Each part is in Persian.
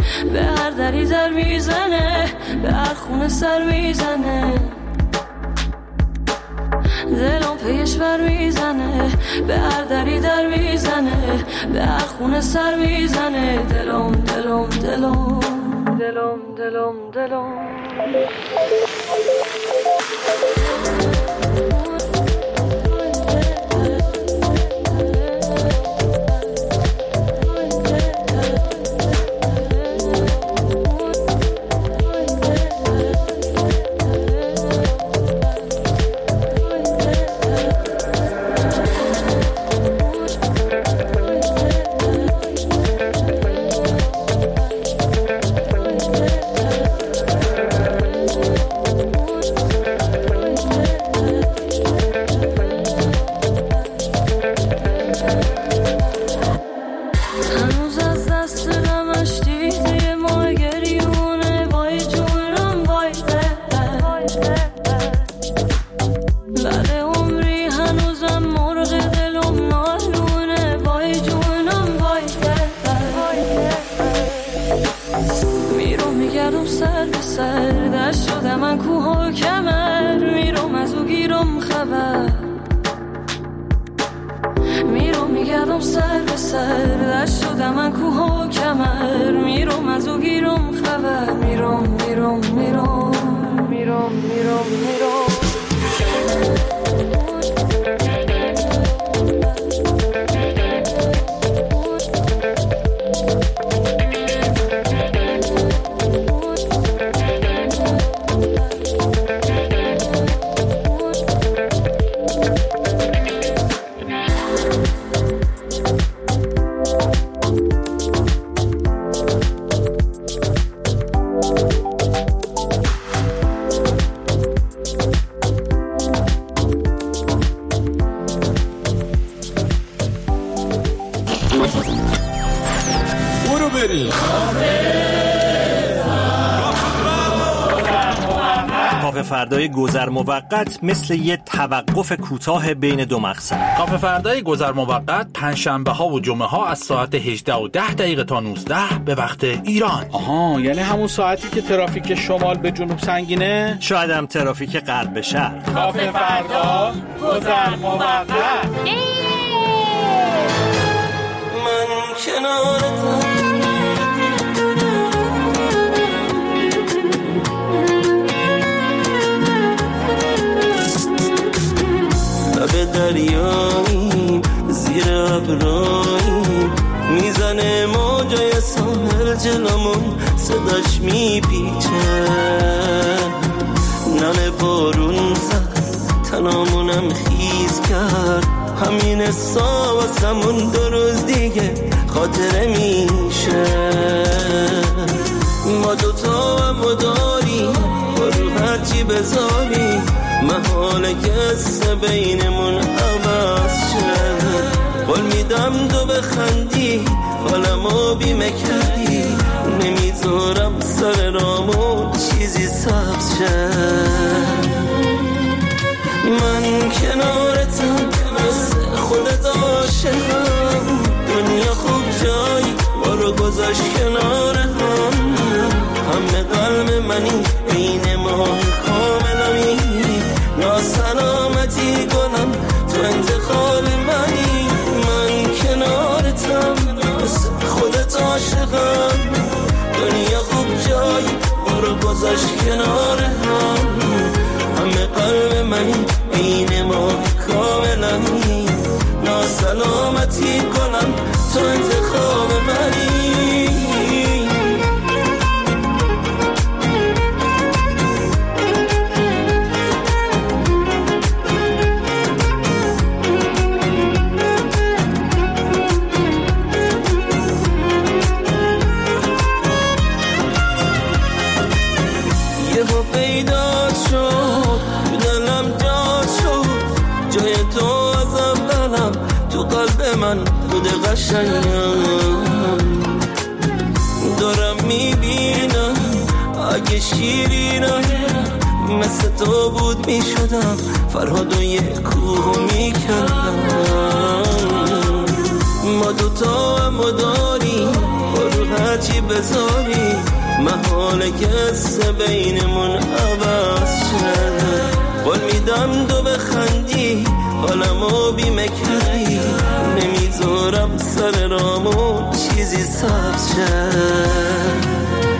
به هر دری در میزنه، به هر خونه سر میزنه، دلم پیش بر میزنه، به هر دری در میزنه، به هر خونه سر میزنه، دلم دلم دلم دلم دلم دلم. فردای گذر موقت مثل یه توقف کوتاه بین دو مقصد. کافه فردای گذر موقت پنجشنبه ها و جمعه ها از ساعت 18:10 تا 19 به وقت ایران. آها، یعنی همون ساعتی که ترافیک شمال به جنوب سنگینه؟ شاید هم ترافیک غرب به شرق. کافه فردا گذر موقت. من کنارتم، به دریاییم زیر ابراییم، میزنه موجای ساحل جلومون، صداش میپیچه، نم بارون زد تنامونم خیز کرد، همین حسا واسمون 2 روز دیگه خاطره میشه. ما دوتا هم داریم برو هرچی بذاریم، محاله که قصه بینمون عوض شه. قول میدم تو بخندی حالمو بیمه کردی، نمیذارم سر رامون چیزی سبز شه. من کنارتم مثل خودت عاشقم، دنیا خوب جایی ما رو گذاشت کنار همه قلب منی بین ما کاملمی، ناسلامتی گلم تو انتخاب منی. من کنارتم مثل خودت عاشقم، دنیا خوب جایی ما رو گذاشت کنار همه قلب منی بین ما کاملمی، ناسلامتی گلم تو انتخاب منی. پیدا شد دلم جا شد، جای تو از اولم تو قلب من بود قشنگم. دارم میبینم اگه شیرینم مثل تو بود میشدم، فرهاد و یه کوه میکردم. ما دوتا هم داریم برو هرچی بذاری محاله که قصه بینمون عوض شده. قول میدم تو بخندی حالمو بیمه کردی، نمیذارم سر رامون چیزی سبز شد.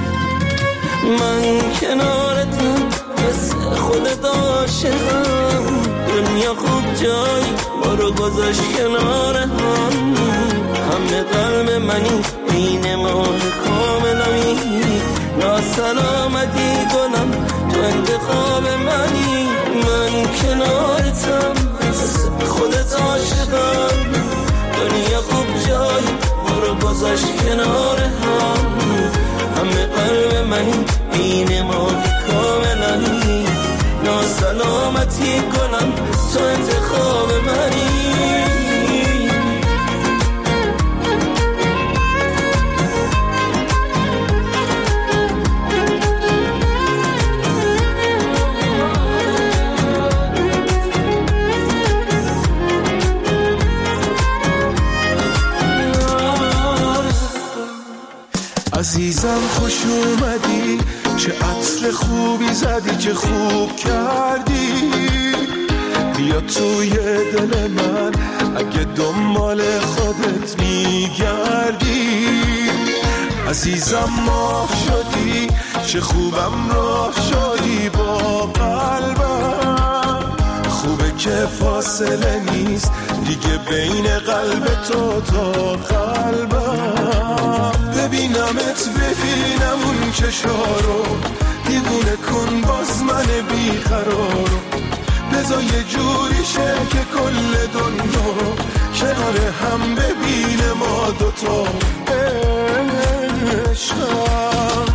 من کنارتم مثل خودت عاشقم، دنیا خوب جای ما رو گذاشت کنار هم. همه قلب منی بین ما کاملمی، ناسلامتی کنم تو انتخاب منی. من کنارتم مثل خودت عاشقم، دنیا خوب جای ما رو گذاشت کنار هم. همه قلب منی بین ما کاملمی، ناسلامتی کنم تو انتخاب منی. عزیزم خوش اومدی، چه عطر خوبی زدی، چه خوب کردی. بیا توی دل من اگه دنبال خودت میگردی. عزیزم ماه شدی، چه خوبم راه شدی با قلبم. خوبه که فاصله نیست دیگه بین قلب تو تا قلبم. ببینمت ببینم اون چشارو، دیوونه کن باز من بیقرارو. بذار یه جوری شه که کل دنیا کنار هم ببینه ما دوتا عشقم.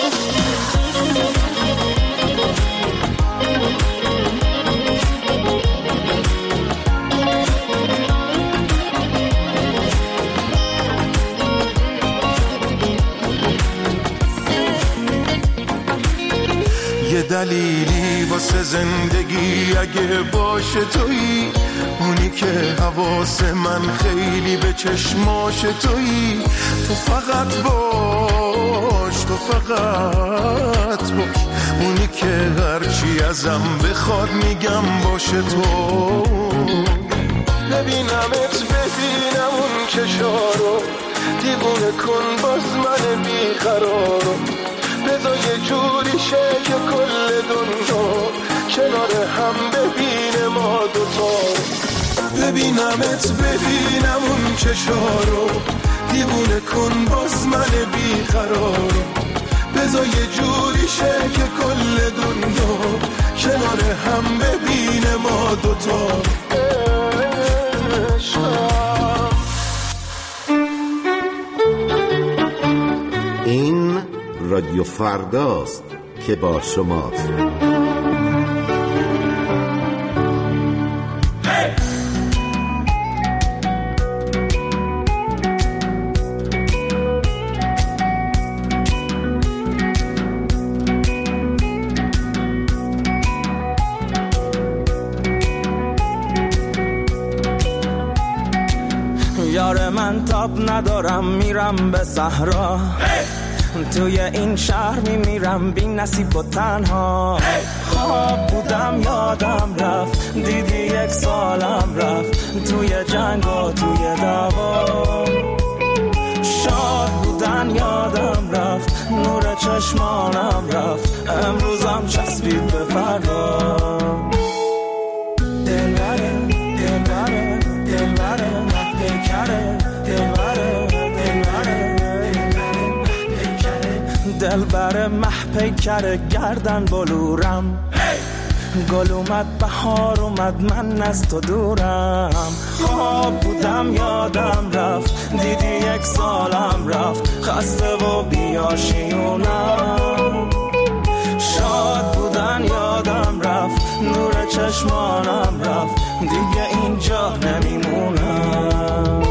یه دلیلی واسه زندگی اگه باشه تویی، اونی که حواس من خیلی به چشماش تویی. تو فقط باش، تو فقط باش، اونی که هرچی ازم بخواد میگم باشه تو. ببینمت ببینم اون چشارو، دیوونه کن باز من بیقرارو. بذار یه جوری شه که کل دنیا کنار هم ببینه ما دوتا. ببینمت ببینم اون چشارو، دیوونه کن باز من بیقرارو. بذار یه جوری شه که کل دنیا کنار هم ببینه ما دوتا عشقم. این رادیو فرداست که با شماست. یار من تاب ندارم میرم به صحرا، توی این شهر میمیرم بی نصیب و تنها. خواب بودم یادم رفت، دیدی یک سالم رفت توی جنگ و توی دعوا. شاد بودن یادم رفت، نور چشمانم رفت، امروزم چسبید به فردا. دلبره دلبره دلبره محبکره، دلبره دلبر محپیکر گردن بلورم. گل اومد بهار اومد من از تو دورم. خواب بودم یادم رفت، دیدی یک سالم رفت، خسته و بیاشیونم. شاد بودن یادم رفت، نور چشمانم رفت، دیگه اینجا نمیمونم.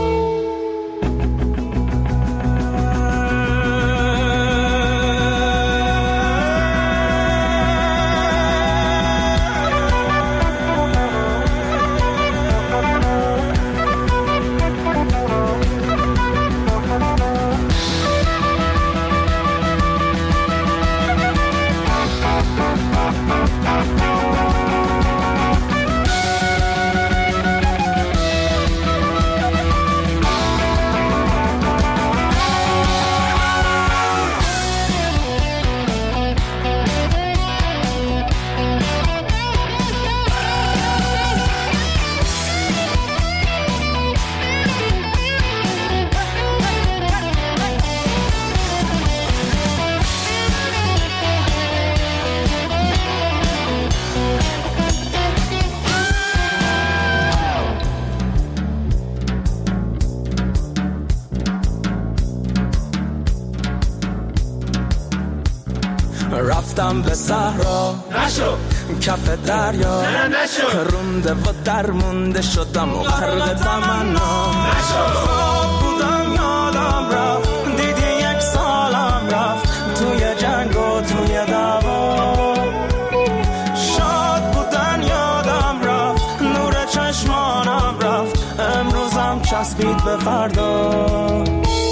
رفتم به صحرا نشو کف دریا نشو رونده و درمونده شدم و غرق تمنا خواب بودم یادم رفت دیدی یک سالم رفت توی جنگ و توی دعوا شاد بودن یادم رفت نور چشمانم رفت امروزم چسبید به فردا.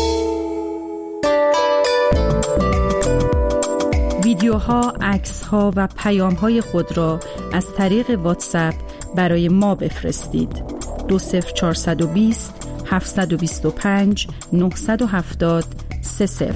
ویدیوها، عکس‌ها و پیام‌های خود را از طریق واتساپ برای ما بفرستید. 20420 725 970 30.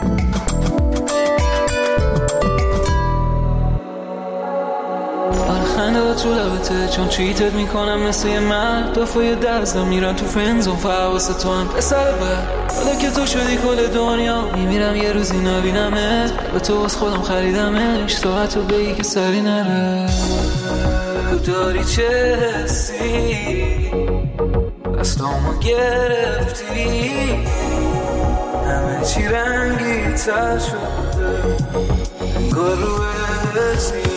خنده تو لبته چون چیتت میکنم مثل یه مرد دفعه دستم میرن تو فنزون فواست تو هم پسر بر حالا که تو شدی کل دنیا میمیرم یه روزی نبینمت به تو از خودم خریدمش ساعت رو بگی که سری نره بگو داری چه حسی دستامو گرفتی همه چی رنگی تر شده انگار رو حسی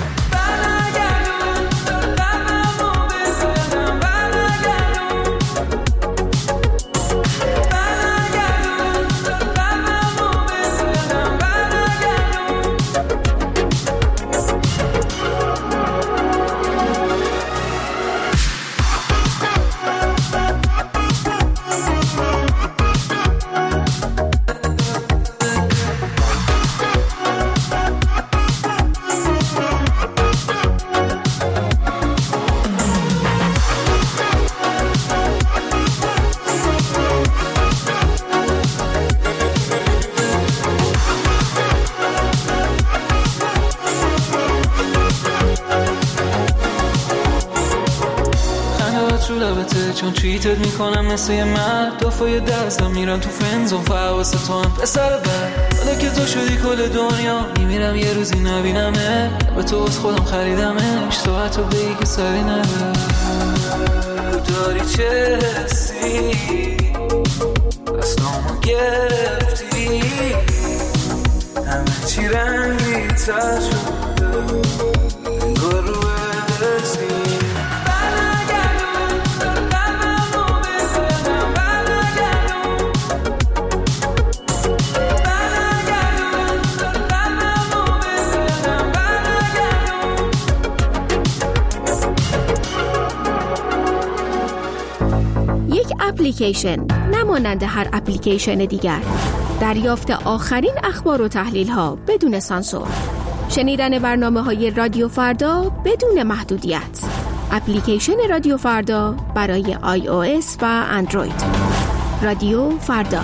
چون چیتت میکنم مثل یه مرد دفعه دستم میرن تو فنزون فواست تو هم پسر بر حالا که تو شدی کل دنیا میمیرم یه روزی نبینمه به تو از خودم خریدمش ساعت رو بگی که سری نره بگو داری چه حسی دستامو گرفتی همه چی رنگی تر شده انگار رو حسی اپلیکیشن نمانند هر اپلیکیشن دیگر. دریافت آخرین اخبار و تحلیل ها بدون سانسور. شنیدن برنامه‌های رادیو فردا بدون محدودیت. اپلیکیشن رادیو فردا برای iOS و اندروید. رادیو فردا.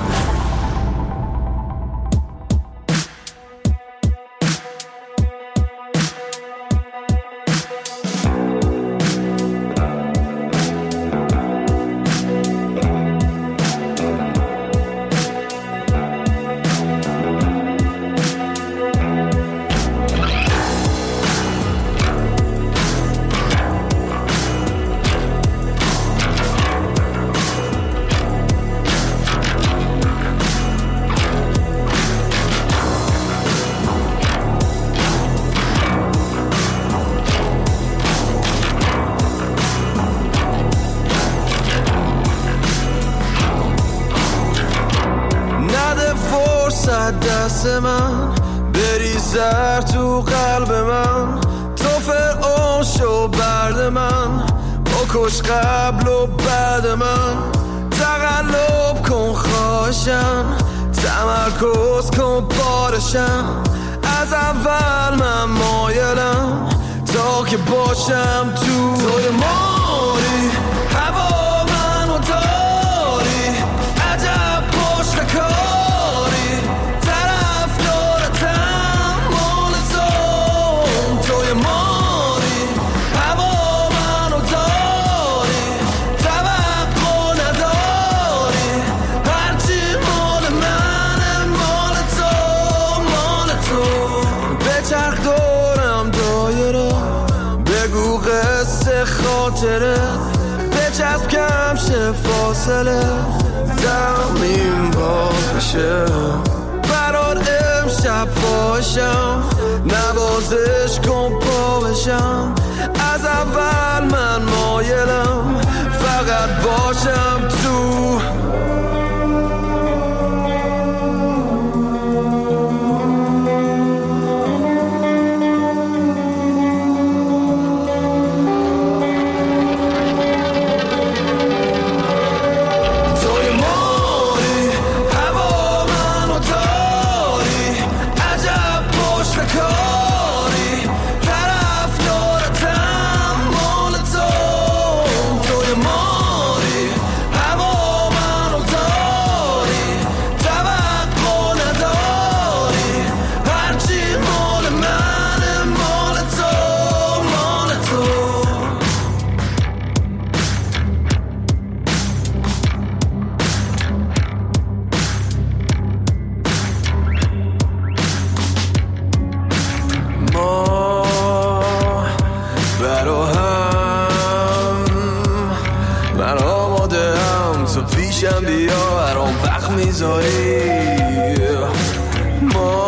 دست من بریزر تو قلب من تو فرعون شو برد من بکش قبل و بعد من تقلب کن خواهشم تمرکز کن بارشم از اول من مایلم تا که باشم توی ماری هوا منو داری عجب پشت کاری طرف دارتم مال توی ماری هوا منو داری توقع نداری هرچی مال منه مال تو بچرخ دورم دایره بگو قصه خاطره بچسب کم شه فاصله زمین باز بشه برات امشب باشم میذاری ما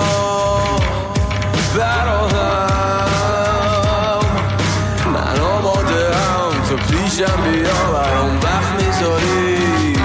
برا هم من آماده هم تو پیشم بیا برام وقت میذاری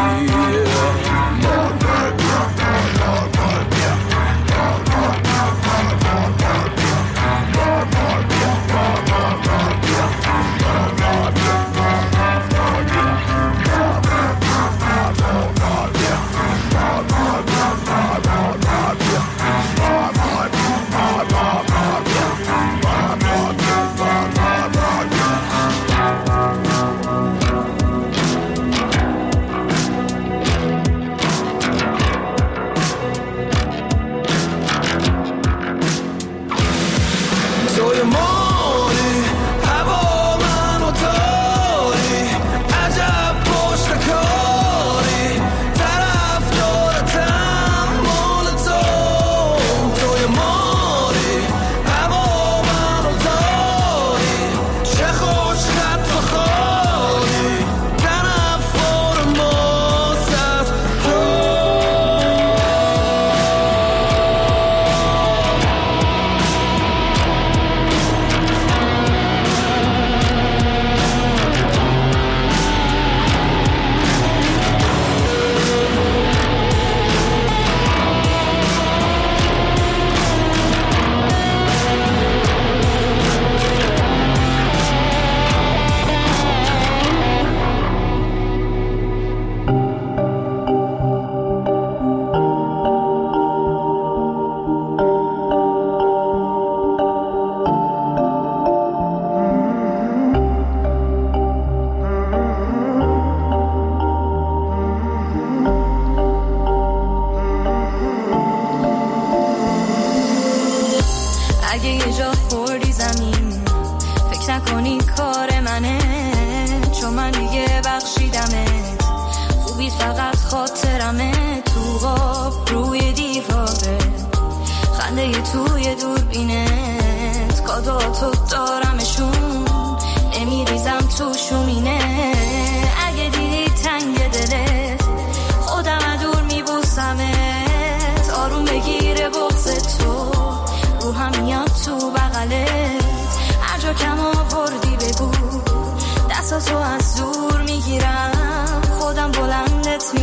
تو از دور میگیرم خودم بلندت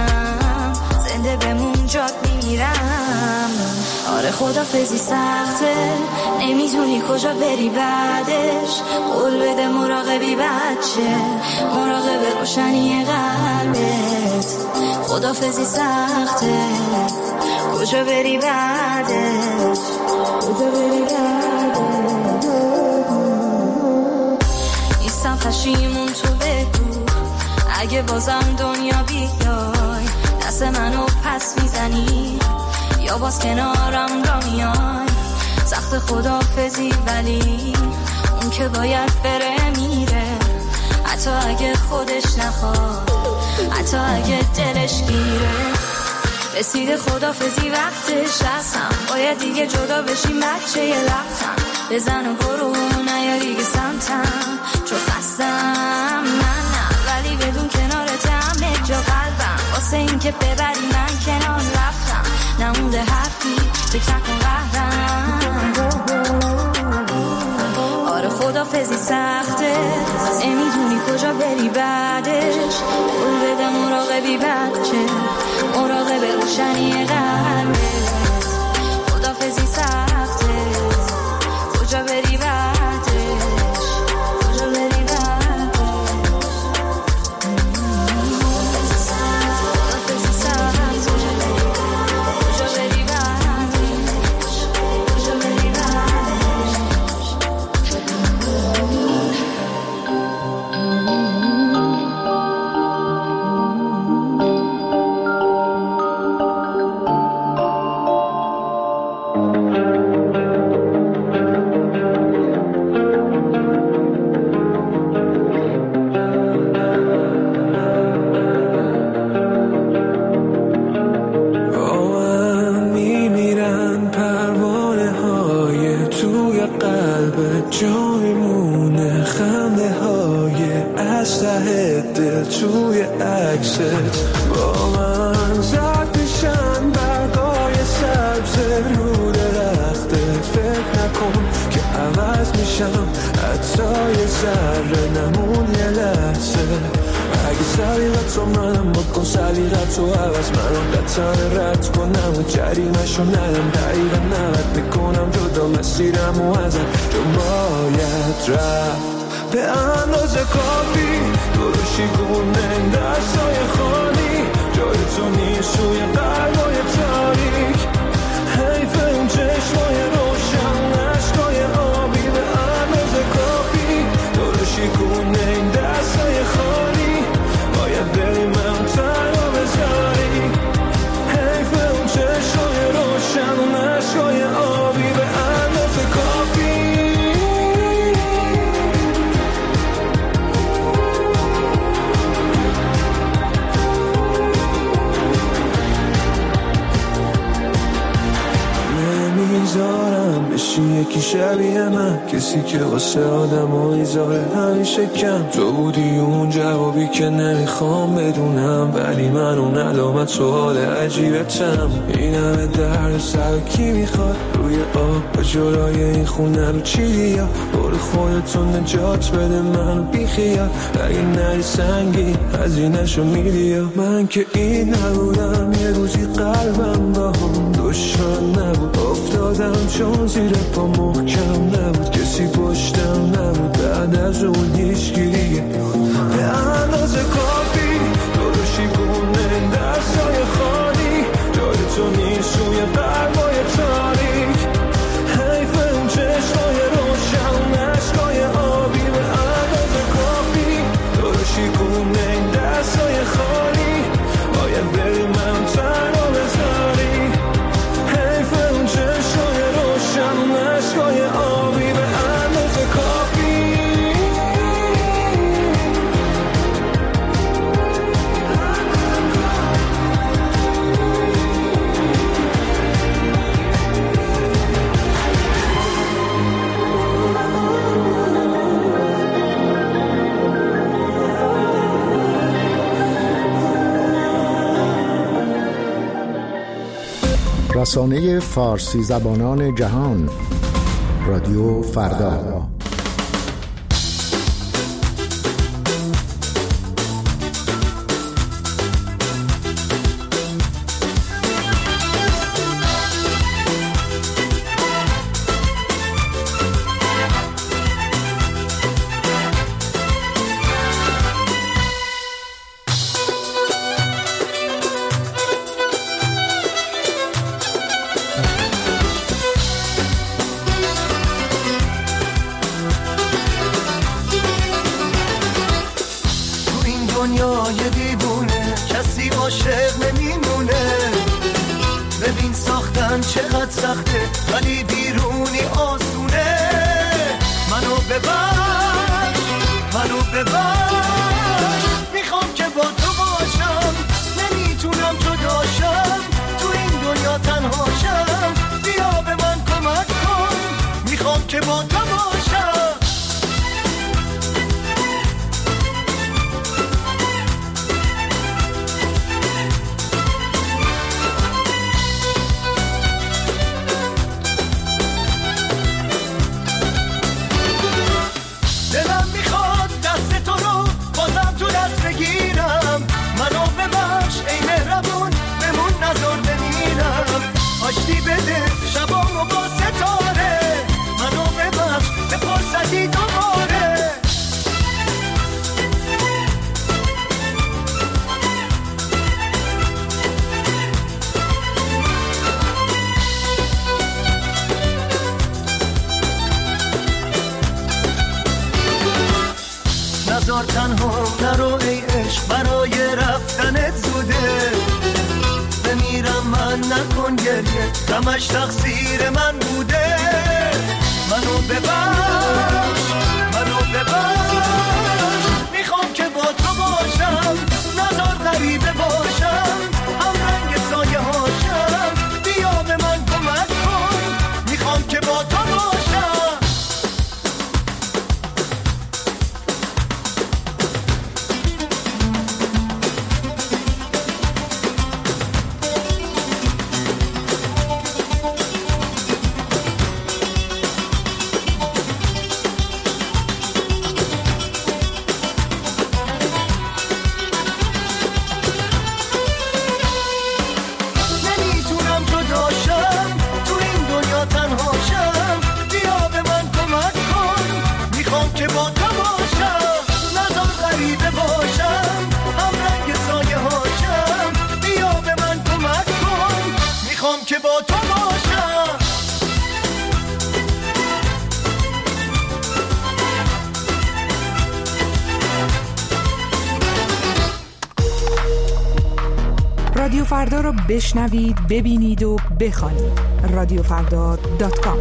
میکنم زنده بمون جات میمیرم آره خدافظی سخته نمیدونی کجا بری بعدش قول بده مراقبی بچه مراقب روشنی قلبت خدافظی سخته کجا بری بعدش کجا بری بعدش نیستم پشیمون تو بگو اگه بازم دنیا بیای دست منو پس میزنی یا باز کنارم را میای سخت خدافظی ولی اون که باید بره میره حتی اگه خودش نخواد حتی اگه دلش گیره رسیده خدافظی وقتش هستم باید دیگه جدا بشیم بچه یه لبتم بزن و برو نیا دیگه سمتم چون خستم نه ولی بدون کنارت همه جا قلبم واسه این که ببری من کنار رفتم نمونده حرفی فکر نکن قهرم آره خدافظی سخته نمیدونی کجا بری بعدش قول بده مراقبی بچه مراقب روشنی قلبت خدافظی سخته کجا بری بعدش کجا بری بعدش خدافظی سخته کجا بری بعدش کجا بری بعدش ذره نمون یه لحظه اگه سلیقت رو منم بکن سلیقت رو عوض منم قطعا رد کنم و جریمشو ندم دقیقا نوت میکنم جدا مسیرم و ازم چون باید رفت به اندازه کافی دروشی گونه این دستای خالی جای تو نیست روی قلبای تاریک حیف اون چشمای روشن عشقای آبی به اندازه کافی دروشی گونه این دستای خالی باید بری من تنها بذاری حیف اون چشمای روشن عشقای آبی به اندازه کافی میذارم بشی یکی شبیه من کسی که واسه آدم و ایزاره همیشه کم تو بودی اون جوابی که نمیخوام بدونم ولی من اون علامت سوال عجیبتم این همه درد سر کی میخواد روی آب به جلای این خونه رو چی یا برو خودتون نجات بده منو بیخیال اگه نری سنگی هزینه‌شو میدی من که این نبودم یه روزی قلبم با هم دشمن نبود افتادم چون زیر پا محکم نبود کسی پشتم نبود بعد از اون هیچگیریه به اندازه کافی دروشی گونه دستای خالی جای تو نیست روی قلبای تاریک حیف اون چشمای روشن عشقای آبی به اندازه کافی دروشی گونه دستای خالی باید بری من تنها بذاری حیف اون چشمای روشن عشقای آبی به اندازه کافی رسانه فارسی زبانان جهان رادیو فردا. دنیای دیوونه کسی عاشق نمیمونه ببین ساختن چقدر سخته ولی بیرونی آسونه منو ببخش میخوام که با تو باشم نمیتونم جداشم تو این دنیا تنهاشم بیا به من کمک کن میخوام که با تو باشم آشتی بده شبامو با ستاره منو ببخش به فرصتی دوباره نزار تنها نرو ای عشق برای رفتنت زوده بمیرم من نکن گریه غمش تقصیر من بوده منو ببخش میخوام که با تو باشم نزار غریبه باشم هم رنگ سایه هاشم بیا به من کمک کن میخوام که با تو باشم با تو باشم. رادیو فردا رو بشنوید، ببینید و بخوانید. radiofrda.com.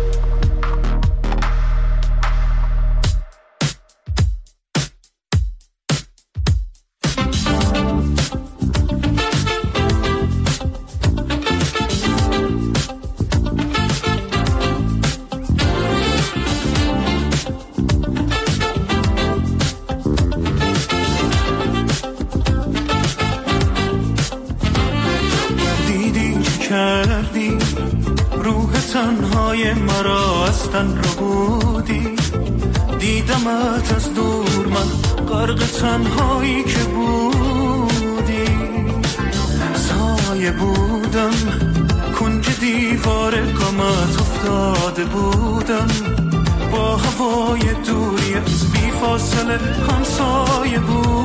تنهای مرا از تن رو بودی، دیدمت از دور من غرق تنهایی که بودی، سایه بودم کنج دیوار غمت افتاده بودم، با هوای دوری از بی فاصله همسایه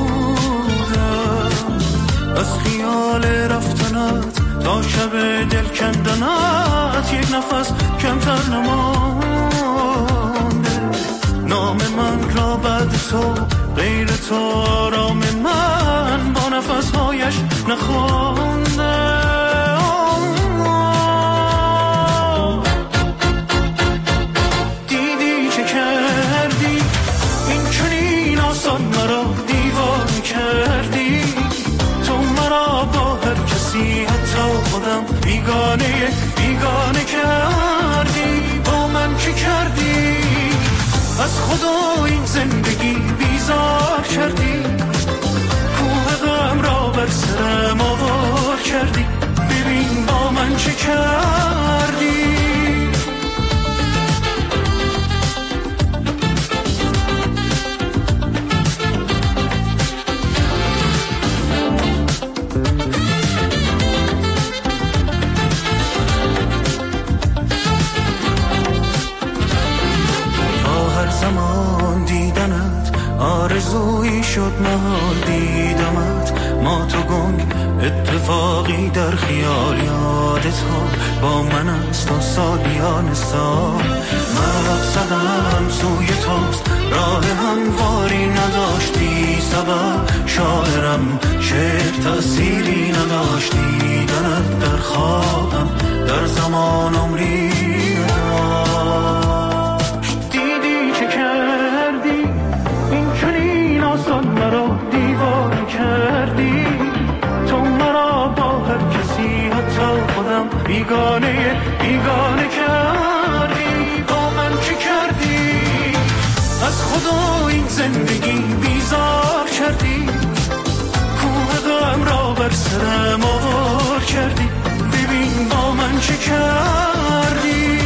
بودم، از خیال رفتنت تا شب دل کندنت یک نفس کمتر نمانده، نام من را بعد تو غیر تو آرام من با نفسهایش نخوانده. دیدی چه کردی این چنین آسان مرا دیوانه کردی، تو مرا با هر کسی حتی خودم بیگانه کردی، با من چی کردی؟ از خدا این زندگی بیزار کردی، کوه غم را بر سرم آوار کردی، ببین با من چه کردی. زمان دیدنت آرزویی شد، محال دیدمت ما تو گنگ اتفاقی در خیال، یادت ها با من است تا سالیان سال، مقصدم سوی توست راه همواری نداشتی، سبب شاعرم شعر تأثیری نداشت، دیدنت در خوابم در زمان عمری نداشت. مرا دیوانه کردی، تو مرا با هر کسی حتی خودم بیگانه کردی، با من چی کردی؟ از خدا این زندگی بیزار کردی، کوه غم را بر سرم آوار کردی، ببین با من چی کردی.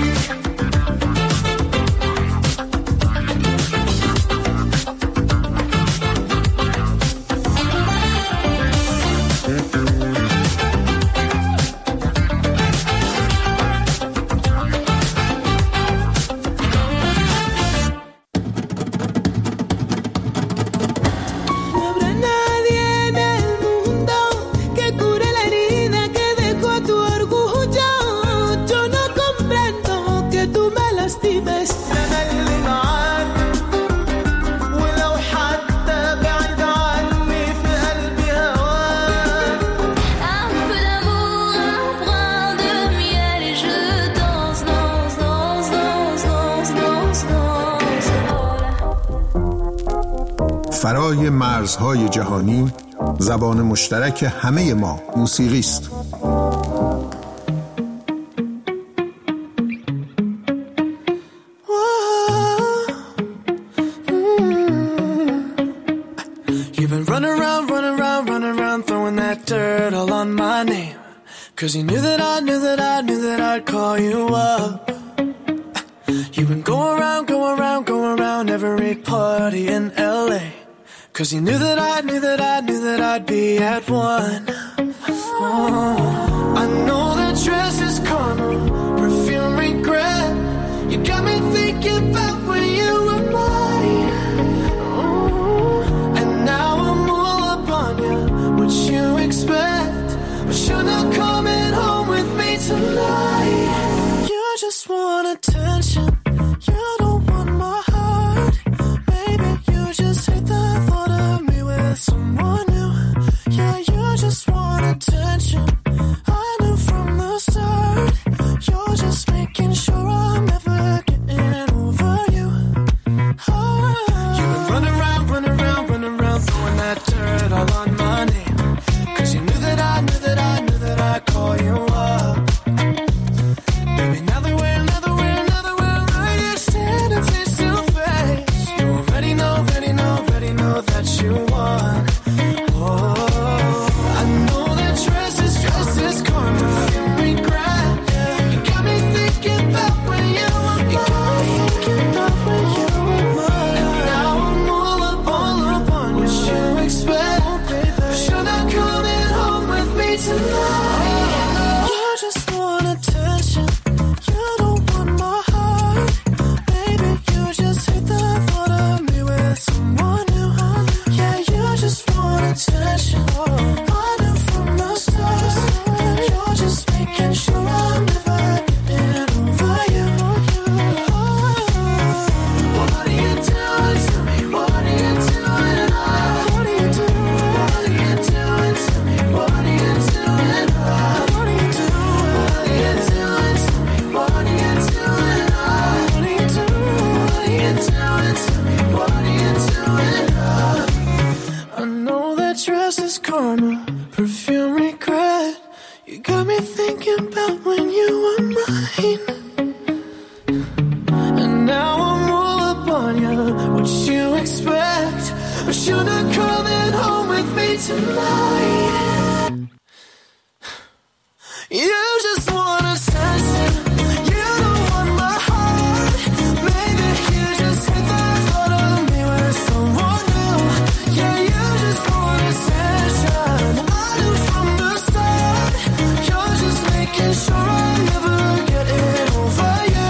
فرای مرزهای جهانی، زبان مشترک همه ما موسیقی است. You've been running around, throwing that dirt all on my name, 'cause you knew that I'd call you up. You've been going around every party in LA, 'cause you knew that I'd be at one. Oh, I know that dress is karma, perfume regret. You got me thinking about when you were mine. Oh, and now I'm all up on you. What you expect? But you're not coming home with me tonight. You just want attention. You don't want my heart. Baby, you just hate the thought of me with someone new. Yeah, you just want attention. I knew from the start. You're just making sure I'm never getting over you. You've been running around, throwing that dirt all on my name. 'Cause you knew that I'd call you up. Baby, now that we're right here standing face to face, you already know that you won. Oh, I know that dress is karma, feel regret. You got me thinking about when you were mine. And now I'm all up on what you expect. But you're not coming home with me tonight. You just want attention. You don't want my heart. Baby, you just hate the thought of me with someone new. Yeah, you just want attention. I knew from the start. You're just making sure I'm never getting over you. What are you doing to me? What are you doing? What are you doing? What are you doing to me? What are you doing? What are you doing? What are you doing to me? What are you doing? What are you doing? What are you doing to me? What are you doing? I know that dress is karma, perfume regret. You got me thinking about when you were mine. And now I'm all up on you, what you expect. But you're not coming home with me tonight. You just want attention. You don't want my heart. Maybe you just hate the thought of me with someone new. Yeah, you just want attention. I knew from the start. You're just making sure I'm never getting over you.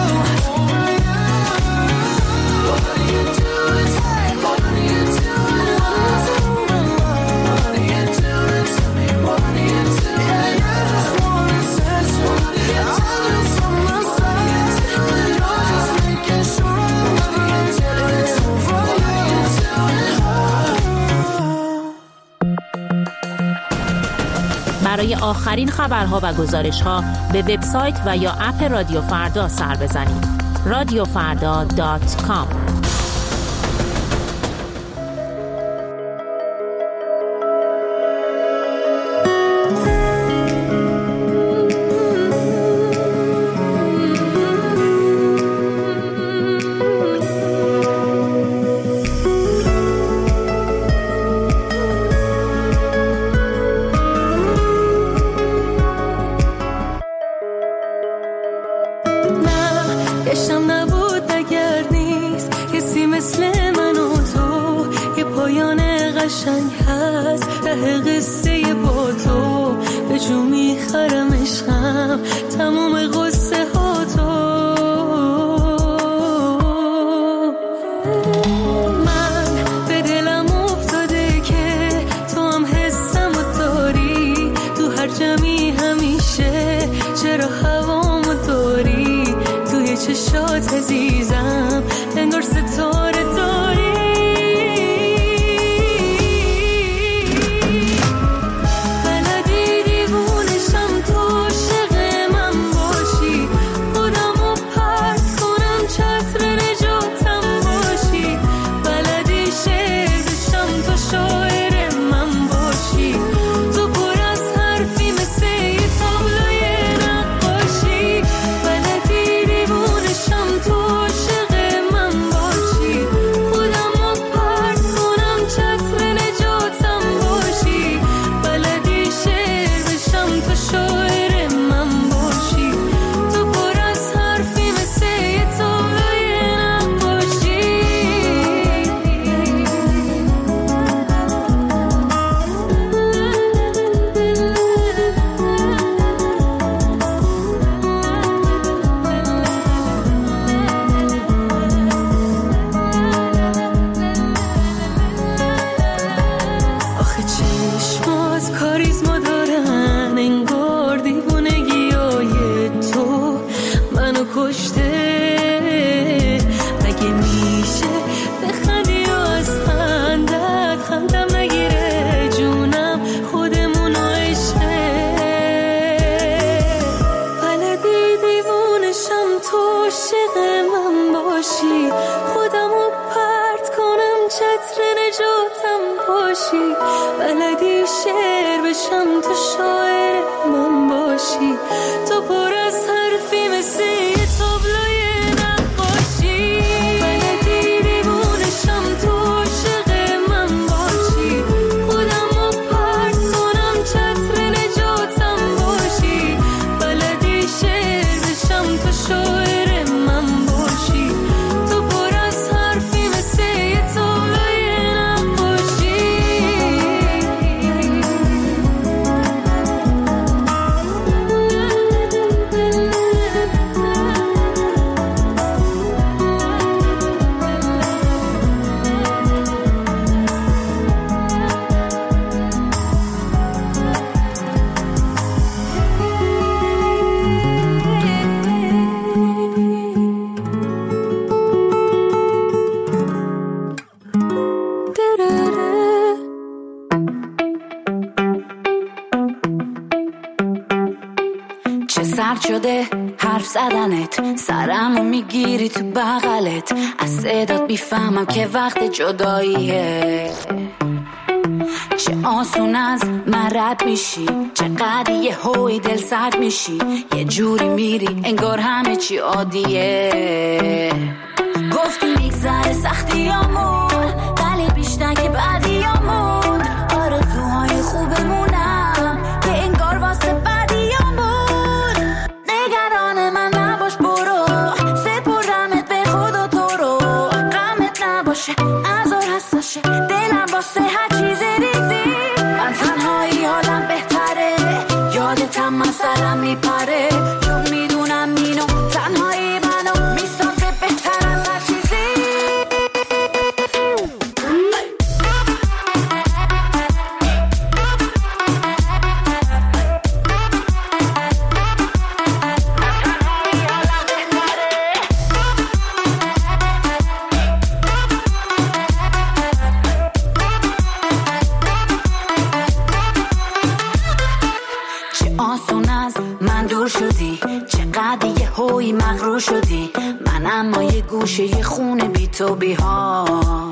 What are you doing? What are you doing? What are you doing to me? What are you doing? Yeah, you just want attention. What are you doing from the start? You're just making sure I'm never getting over you. برای آخرین خبرها و گزارش‌ها به وبسایت و یا اپ رادیو فردا سر بزنید. radiofarda.com. دشتم نبود اگر نیست کسی مثل من و تو. یه پایان قشنگ هست ته قصه با تو. به جو میخرم عشقم تموم قصه ها تو. من به دلم افتاده که تو هم حسم و داری. تو هر جمعی همیشه چرا هوامو داری. توی چشات عزیزم انگار ستاره داری. بلدی دیوونشم تو عاشق من باشی. خودمو پرت کنم چتر نجاتم باشی. بلدی شعرشم تو شاعر من باشی. تو پر از حرفی مثل یه تابلوی نقاشی. بلدی دیوونشم تو بلدی شعر بشم تو شاعر من باشی، تو پر از حرفی مثل یه تابلوی نقاشی، بلدی دیوونشم تو عاشق من باشی، خودمو پرت کنم چتر نجاتم باشی، بلدی شعر بشم تو شاعر من باشی، تو پر از حرفی مثل یه تابلوی نقاشی. چه سرد شده حرف زدنت، سرمو میگیری تو بغلت، از صدات بیفهمم که وقت جداییه، چه آسون از من رد میشی، چقدر یه هوی دل سرد میشی، یه جوری میری انگار همه چی عادیه، گفتی میگذره سختیامون ولی بیشتر که بعدیامون، آرزوهای خوبمونم که انگار واسه بعدیامون، نگران من نباش برو، سپردمت به خدا تو رو، غمت نباشه ازار حساشه دلم واسه هر چیز ریزی، من تنهایی حالم بهتره، یادتم من سرم میپره، چون میدونم اینو تنهایی منو میسازه بهتر از هر چیزی. شدی چقدر یه هوی مغرور شدی، من اما یه گوشه یه خونه بی تو بی حال،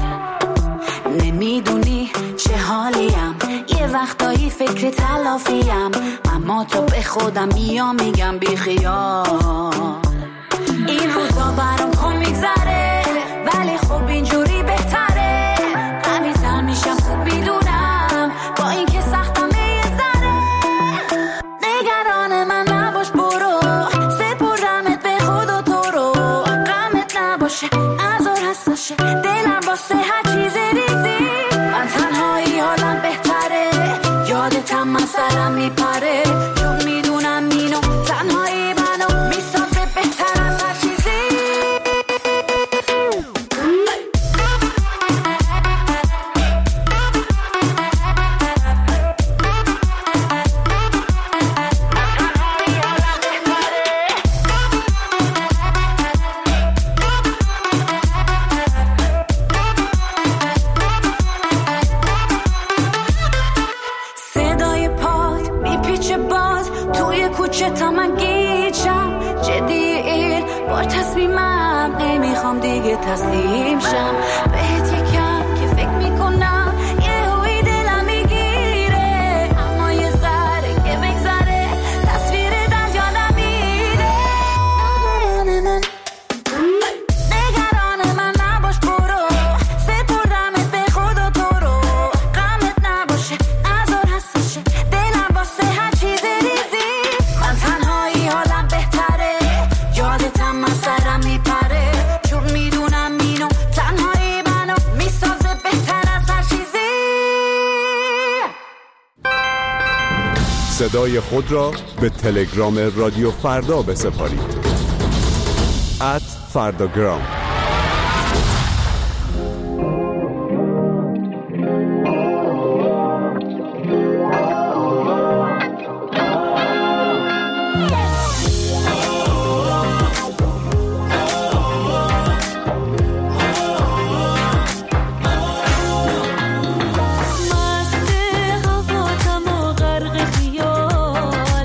نمیدونی چه حالیم، یه وقتایی فکر تلافیم، اما تو به خودم میام میگم بی خیال، این روزا برام کن میگذره ولی خب اینجوری بهتره، غمیزم میشم خوب میدونم با این که سختم یه ذره، نگران من نباش برو، سپردمت به خدا تو رو، غمت نباشه ازار حساشه دلم واسه هر چیز ریزی، من تنهایی حالم بهتره، یادتم من سرم میپره، چون میدونم اینو تنهایی منو میسازه بهتر از هر چیزی. صدای پاد میپیچه باز توی کوچه تا من گیجم، جدیه بار تصمیمم نمیخوام دیگه تسلیم شم، بهت یکم که فکر میکنم یه هوی دلم میگیره، اما یه ذره که بگذره تصویر در یادم میره، نگران من نباش برو، سپردمت به خدا تو رو، غمت نباشه ازار حساشه دلم واسه هر چیز ریزی، من تنهایی حالم بهتره، یادتم من سرم میپره، چون میدونم اینو تنهایی منو میسازه بهتر از هر چیزی. صدای خود را به تلگرام رادیو فردا بسپارید @فرداگرام.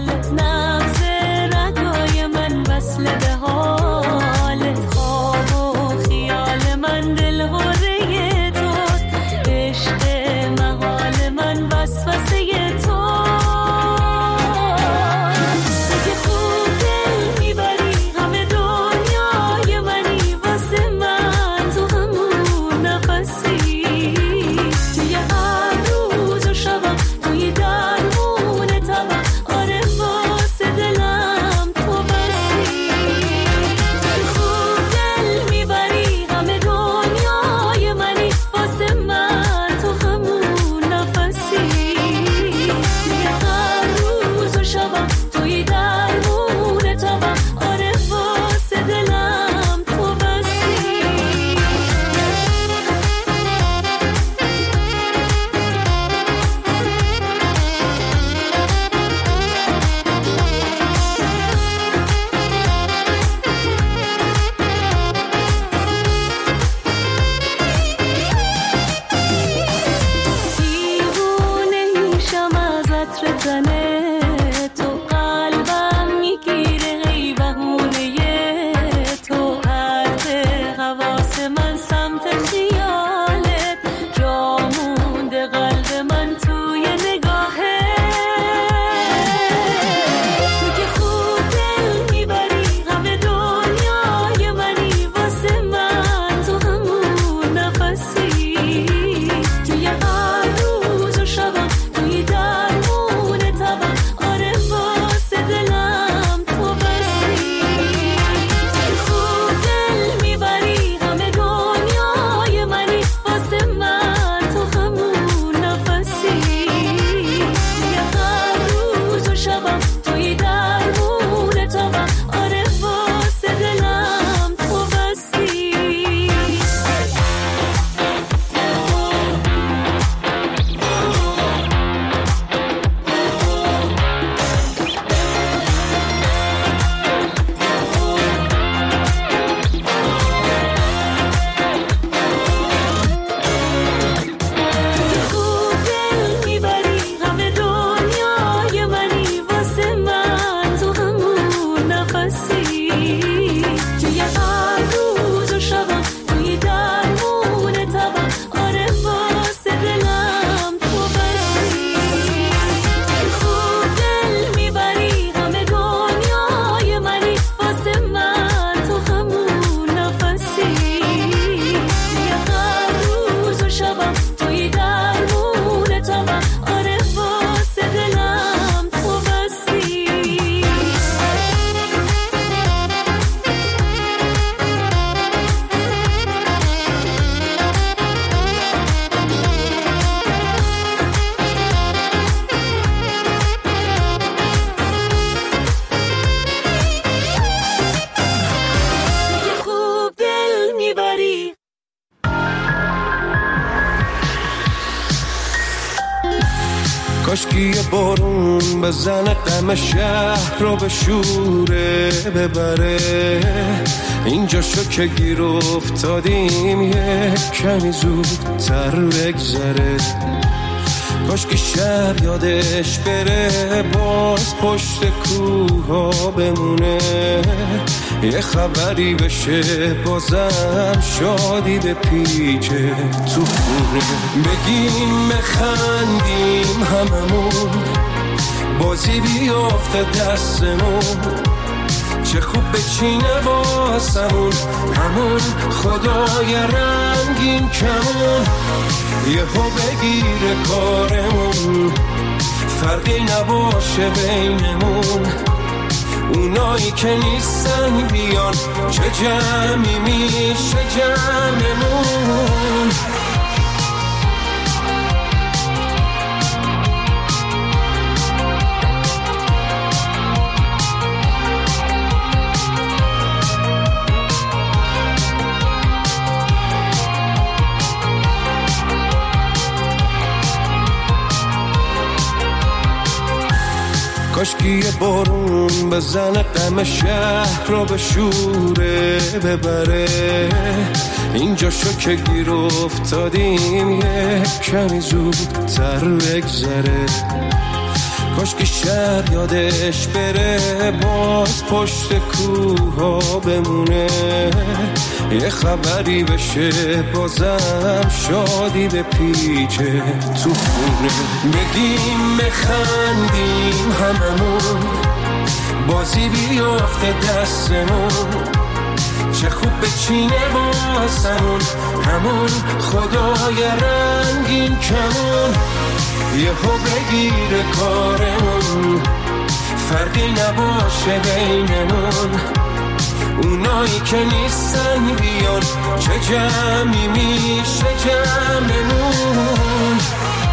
نبض رگای من وصل به حالت، خواب بارون بزنه غم شهر رو به شوره ببره، اینجا شو که گیر افتادیم یه کمی زودتر بگذره. کاش که شب یادش بره باز پشت کوها بمونه، یه خبری بشه بازم شادی به پیچه تو خونه. بگیم بخندیم هممون، بازی بیافته دستمون، چه خوب بچینه واسمون همون خدای رنگین کمون. یهو بگیره کارمون، فرقی نباشه بینمون، اونایی که نیستن بیان چه جمعی میشه جمعمون. کاش که یه بارون بزنه غم شهر رو به شوره ببره، اینجا شو که گیر افتادیم یه کمی زودتر بگذره. کاش که شب یادش بره باز پشت کوها بمونه، یه خبری بشه بازم شادی به پیچه تو خونه. بگیم بخندیم هممون، بازی بیافته دستمون، چه خوب بچینه واسمون همون خدای رنگین کمون. یهو بگیره کارمون، فرقی نباشه بینمون، اونایی که نیستن بیان چه جمعی میشه جمعمون.